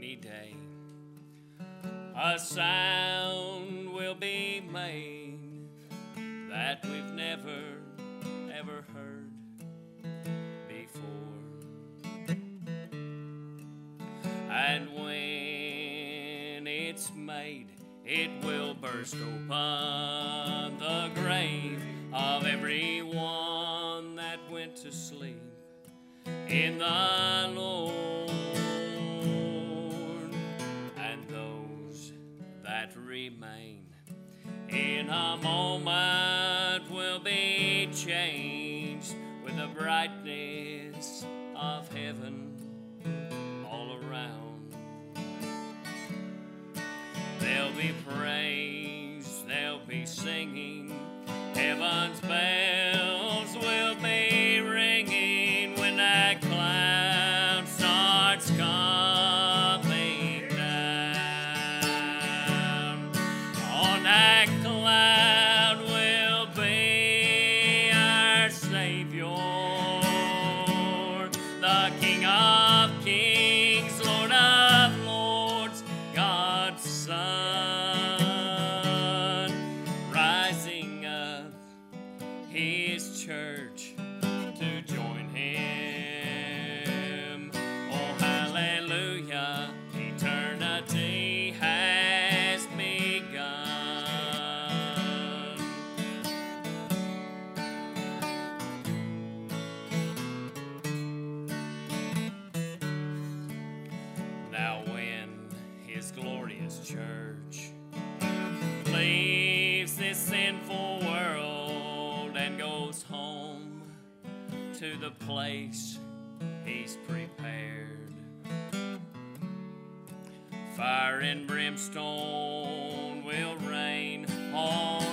any day. A sound will be made that we've never, ever heard before. And when it's made, it will burst open the grave of everyone that went to sleep in the Lord, and those that remain in a moment will be changed with the brightness of heaven all around. There'll be praise, there'll be singing, heaven's bells will be ringing when that cloud starts coming down. On that cloud will be our Savior, the King of Kings, Lord of Lords, God's Son, rising up His church to join Him. Oh, hallelujah, eternity has begun. Now when His glorious church leaves this sinful world and goes home to the place He's prepared, fire and brimstone will rain on